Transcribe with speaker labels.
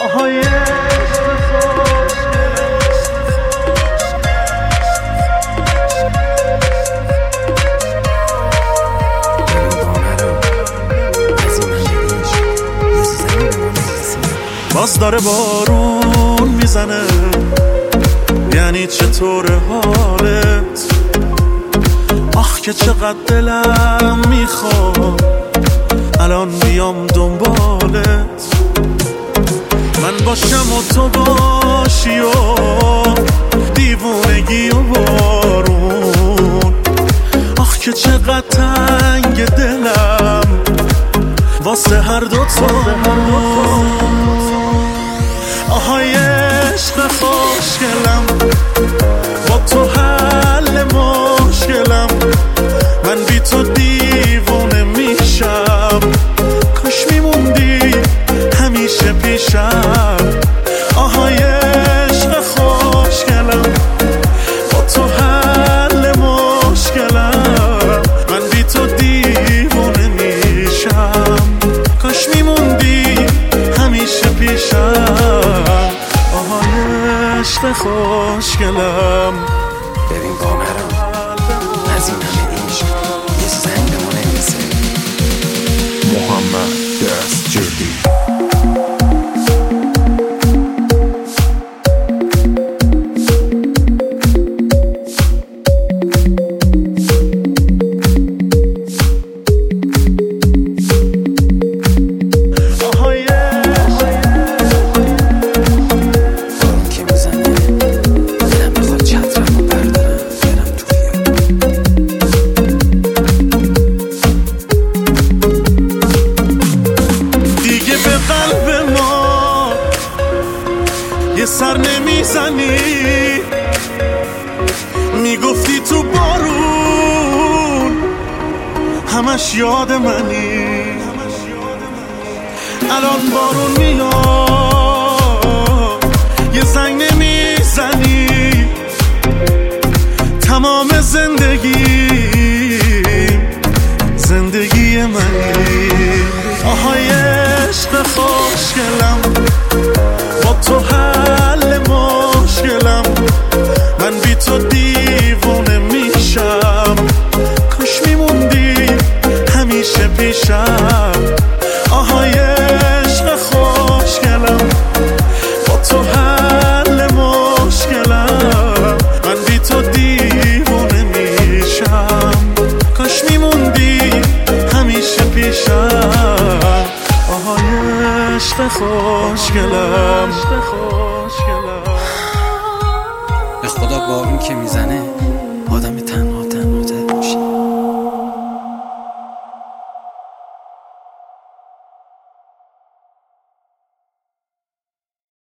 Speaker 1: آهای باز داره بارون میزنه، یعنی چطور حالت؟ آخ که چقدر دلم میخواد الان بیام دنبالت، من باشم و تو باشی و دیوونگی و بارون. آخ که چقدر تنگ دلم واسه هر دوتامون. آهای عشق خوشگلم، با تو حل مشکلم، من بی تو دیوونه میشم، کاش میموندی همیشه پیشم. آهای عشق خوشگلم، با تو حل مشکلم، من بی تو دیوونه میشم، کاش میموندی همیشه پیشم. آهای عشق خوشگلم،
Speaker 2: ببین با مرام از این همه عشق یه زنگ به ما نمیرسه.
Speaker 3: محمد دستجردی.
Speaker 1: یه سر نمیزنی، میگفتی تو بارون همش یاد منی، الان بارون میاد یه زنگ نمیزنی، تمام زندگی منی. آهای عشق خوشگلم، با تو حل مشکلم، من بی تو دیوونه میشم، کاش میموندی همیشه پیشم. آهای عشق خوشگلم، با تو حل مشکلم، من بی تو دیوونه میشم، کاش میموندی همیشه پیشم. آهای عشق خوشگلم.
Speaker 2: به خدا بارون که میزنه آدم تنها